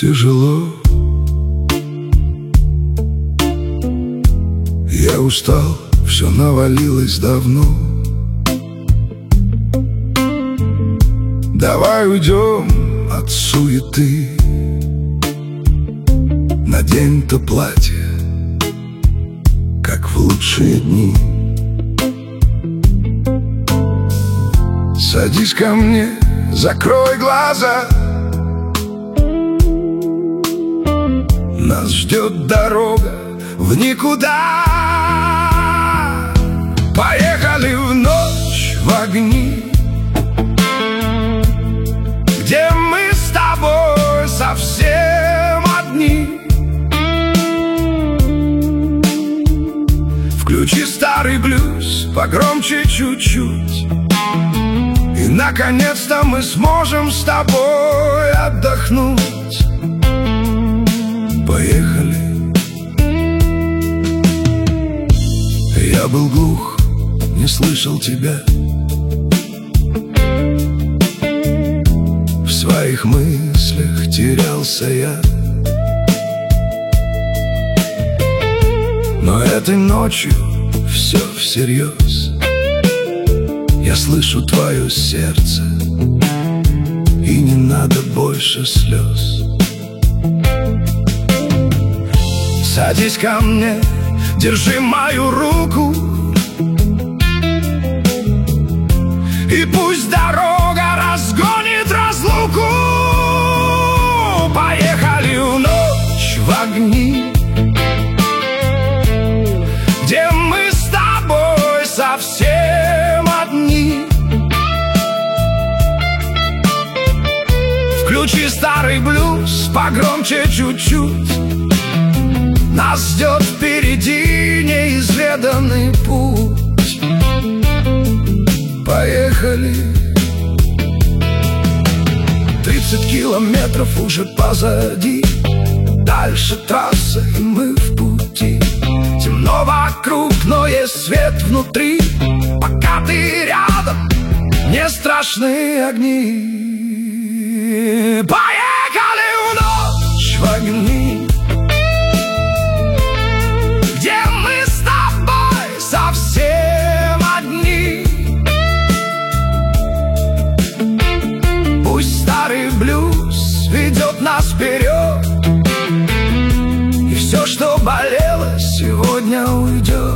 тяжело. Я устал, все навалилось давно. Давай уйдем от суеты, надень то платье, как в лучшие дни. Садись ко мне, закрой глаза, нас ждет дорога в никуда. Поехали в ночь, в огни, где мы с тобой совсем одни. Включи старый блюз погромче чуть-чуть, и наконец-то мы сможем с тобой отдохнуть. Поехали. Я был глух, не слышал тебя. В своих мыслях терялся я. Но этой ночью все всерьез. Я слышу твое сердце, и не надо больше слез. Садись ко мне, держи мою руку, и пусть дорога разгонит разлуку. Поехали в ночь, в огни, где мы с тобой совсем одни. Включи старый блюз погромче чуть-чуть, нас ждет впереди неизведанный путь. Поехали. 30 километров уже позади, дальше трасса, и мы в пути. Темно вокруг, но есть свет внутри. Пока ты рядом, не страшны огни. Поехали в ночь, в огни, где мы с тобой совсем одни. Пусть старый блюз ведет нас вперед, и все, что болело, сегодня уйдет.